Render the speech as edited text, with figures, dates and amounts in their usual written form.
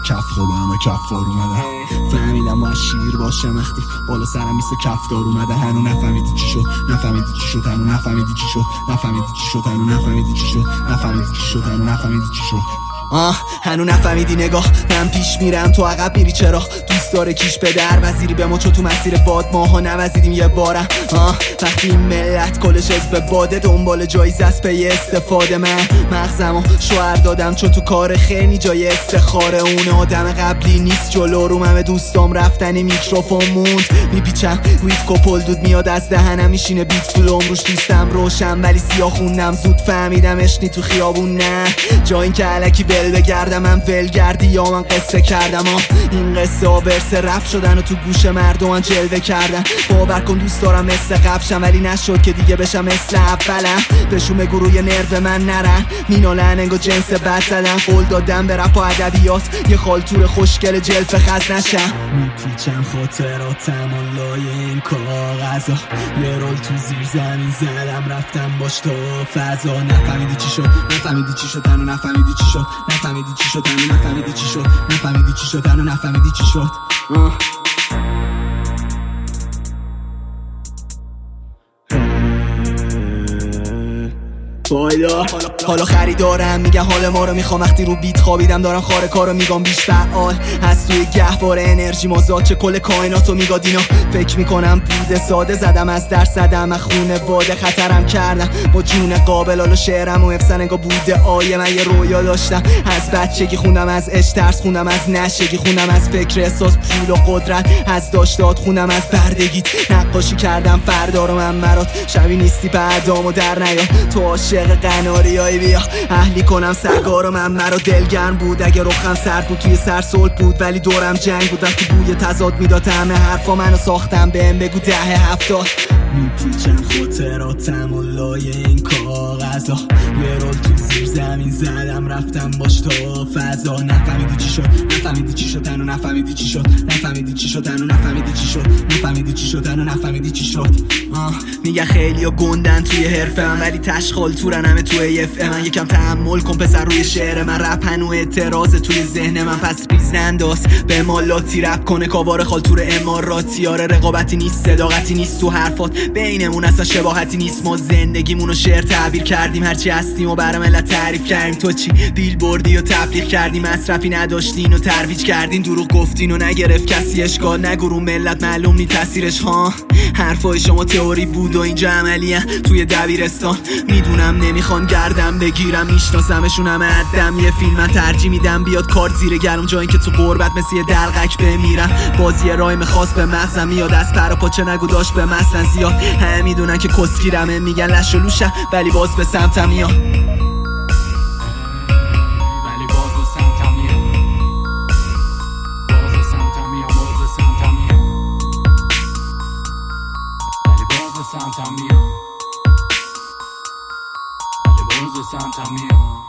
کف خودم کفار اومده. فهمیدم باید شیر باشم وقتی بالا سرم مثل کفتار اومده. هنو نفهمیدی چی شد، نفهمیدی چی شد، هنو نفهمیدی چی شد، نفهمیدی چی شد، هنو نفهمیدی چی شد، نفهمیدی چی شد، هنو نفهمیدی چی شد. هنو نفهمیدی نگاه، من پیش میرم تو عقب میری چرا؟ دوست داره کیش به در وزیری به ما چو تو مسیر باد ماها نوزیدیم یه بارم. وقتی این ملت کلش حزب باده دنبال جایزه است پی استفاده. من مغزمو شوهر دادم چون تو کار خیلی جای استخاره. اون آدم قبلی نیست جلو رو همه دوستام رفتن میکروفون موند. میپیچم ویت کپل دود میاد از دهنم میشینه بیت فلوم روش دوستم روشن ولی سیاه خوندم زود فهمیدم اشنی تو خیابون نه جا این که علکی ول بگردم. من ول گردی یا من قصه کردم این قصه ها ورس رفت شدن و تو گوش مردم جلوه کردن. باور کن دوست دارم مثل قبشم ولی نشد که دیگه بشم مثل اولم. بهشون بگو روی نرو من نرن مینالن انگو جنس بد زدن. قول دادم به رپ و ادبیات یه خالتور خوشگل جلف خز نشم. میپیچم خاطراتم و لای این کاغذا یه رول تو زیر زمین زدم رفتم باش تو فضا. نفهمیدی چی شد، نفهمیدی چی شد، هنو نفهمیدی چی شد، نفهمیدی چی شد، هنو نفهمیدی چی شد، نفهمیدی چی شد، هنو نفهمیدی چی شد. حالا خریدارم میگن حال ما رو میخوام. وقتی رو بیت خوابیدم دارم خاره کارو میگم بیش فعال از توی گهواره انرژی مازاد چه کل کائناتو میگاد. اینا فکر میکنم بوده ساده زدم از درس زدم از خونه باده خطرم کردم با جون قابل. حالا شعرم و افسن انگا بوده آیه. من یه رویا داشتم از بچگی خوندم از عشق ترس خوندم از نشگی خوندم از فکر احساس پول و قدرت از داشتات خوندم از بردگیت. نقاشی کردم فردا رو من مرات شبی نیستی بعدامو در نیا تو عاشق قناریایی بیا اهلی کنم سرگارو. من مرا دلگرم بود اگه رخم سرد بود توی سر صلح بود ولی دورم جنگ بود. وقتی بوی تضاد میداد همه حرفا منو ساختم بهم بگو دهه 70. میپیچم خاطراتم و لای این کاغذا یه رول تو زیر زمین زدم رفتم باش تو فضا. نفهمیدی چی شد، نفهمیدی چی شد، هنو نفهمیدی چی شد، نفهمیدی چی شد، هنو نفهمیدی چی شد، نفهمیدی چی شد، هنو نفهمیدی چی شد. میگه خیلی ها گندن توی حرفه من ولی تشخال تورن همه توی اف من. یکم تحمل کن پسر روی شعر من رپ هنو اعتراض توی ذهن من. پس ریزنداز به مالاتی رپ کنه کاوار خالتور اماراتی. آره رقابتی نیست صداقتی نیست تو حرفات بینمون اصلا شباهتی نیست. ما زندگیمونو شعر تعبیر کردیم هرچی هستیم و برای ملت تعریف کردیم. تو چی بیل بردی و تبلیغ کردی مصرفی نداشتین و ترویج کردین. دروغ گفتین و نگرفت کسی اشکال نگو رو ملت معلوم نی تاثیرش ها. حرفای شما تئوری بود و اینجا عملیه توی دبیرستان. میدونم نمیخوان گردم بگیرم میشناسمشون همه عدم. یه فیلم من ترجیح میدم بیاد کار زیر گرم جایی که تو قربت مثل یه دلقک بمیرم. بازی رایم خاص به مغزم میاد از پر و پاچه نگو داشت به مثلا زیاد. همه میدونن که کسگیرمه میگن لش و لوشم ولی باز به سمتم میاد. Santa mia